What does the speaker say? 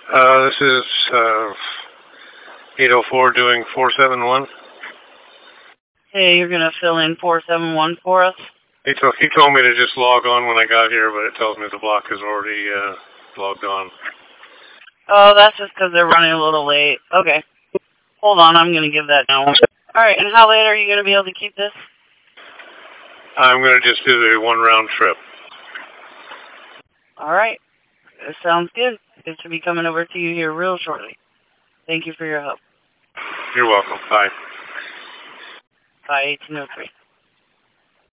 This is 804 doing 471. Hey, you're going to fill in 471 for us? He told me to just log on when I got here, but it tells me the block is already logged on. Oh, that's just because they're running a little late. Okay. Hold on, I'm going to give that now. Alright, and how late are you going to be able to keep this? I'm going to just do the one round trip. Alright. That sounds good. It should be coming over to you here real shortly. Thank you for your help. You're welcome. Bye. Bye, 1803.